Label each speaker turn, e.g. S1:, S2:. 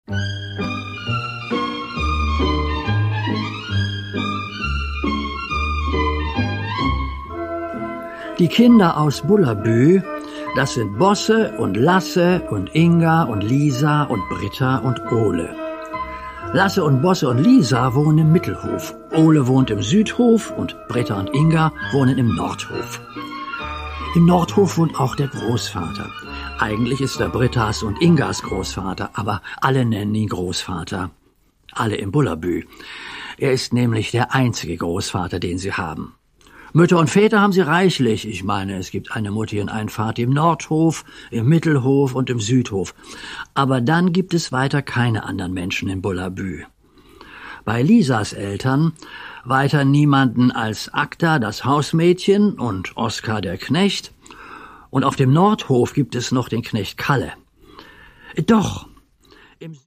S1: Die Kinder aus Bullabü, das sind Bosse und Lasse und Inga und Lisa und Britta und Ole. Lasse und Bosse und Lisa wohnen im Mittelhof. Ole wohnt im Südhof und Britta und Inga wohnen im Nordhof. Im Nordhof wohnt auch der Großvater. Eigentlich ist er Brittas und Ingas Großvater, aber alle nennen ihn Großvater. Alle im Bullabü. Er ist nämlich der einzige Großvater, den sie haben. Mütter und Väter haben sie reichlich. Ich meine, es gibt eine Mutti und einen Vati im Nordhof, im Mittelhof und im Südhof. Aber dann gibt es weiter keine anderen Menschen in Bullabü. Bei Lisas Eltern weiter niemanden als Agda, das Hausmädchen, und Oskar, der Knecht. Und auf dem Nordhof gibt es noch den Knecht Kalle. Doch, im